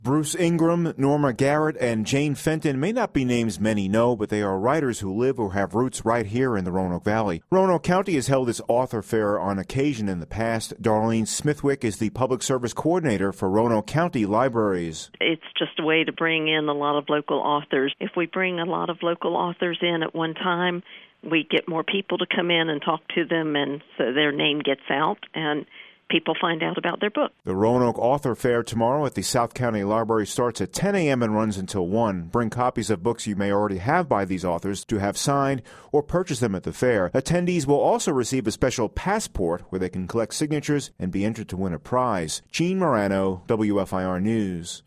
Bruce Ingram, Norma Garrett, and Jane Fenton may not be names many know, but they are writers who live or have roots right here in the Roanoke Valley. Roanoke County has held its author fair on occasion in the past. Darlene Smithwick is the public service coordinator for Roanoke County Libraries. It's just a way to bring in a lot of local authors. If we bring a lot of local authors in at one time, we get more people to come in and talk to them, and so their name gets out, and people find out about their book. The Roanoke Author Fair tomorrow at the South County Library starts at 10 a.m. and runs until 1. Bring copies of books you may already have by these authors to have signed or purchase them at the fair. Attendees will also receive a special passport where they can collect signatures and be entered to win a prize. Gene Morano, WFIR News.